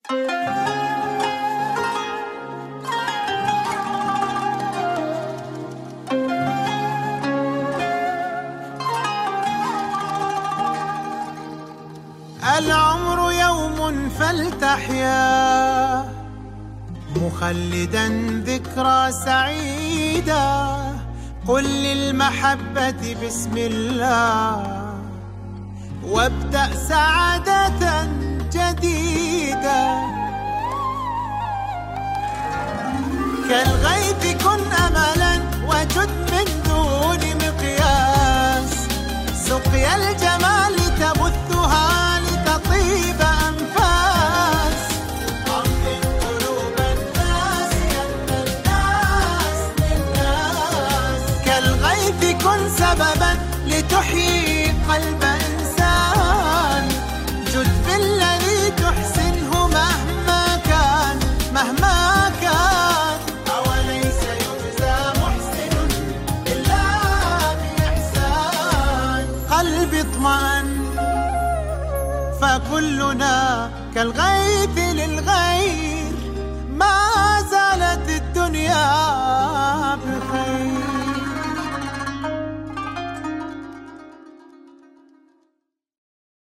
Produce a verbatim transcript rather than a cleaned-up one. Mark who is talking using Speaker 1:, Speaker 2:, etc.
Speaker 1: العمر يوم فلتحيا مخلدا ذكرى سعيدة، قل للمحبة بسم الله وابدأ سعادة جديدة. كالغيث كن أملا وجد من دون مقياس، سقيا الجمال تبثها لتطيب أنفاس. أمن قلوب الناس أن الناس للناس، كالغيث كن سببا لتحيي قلب إنسان. جد في الذي تحسنه مهما كان مهما كان، أوليس يجزى محسن إلا بإحسان. قلبي اطمأن فكلنا كالغيث للغير، ما زالت الدنيا